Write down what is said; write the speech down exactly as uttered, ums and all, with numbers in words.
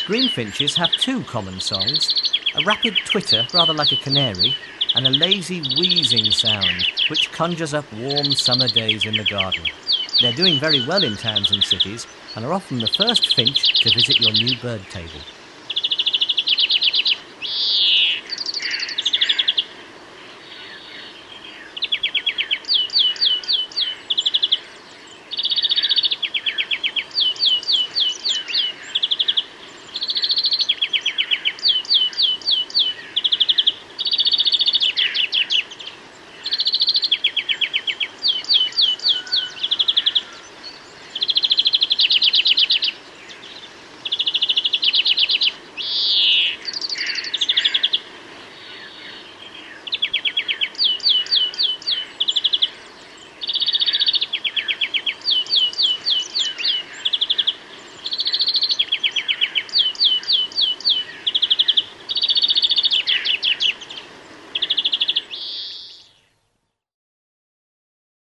Greenfinches have two common songs, a rapid twitter, rather like a canary, and a lazy wheezing sound, which conjures up warm summer days in the garden. They're doing very well in towns and cities, and are often the first finch to visit your new bird table.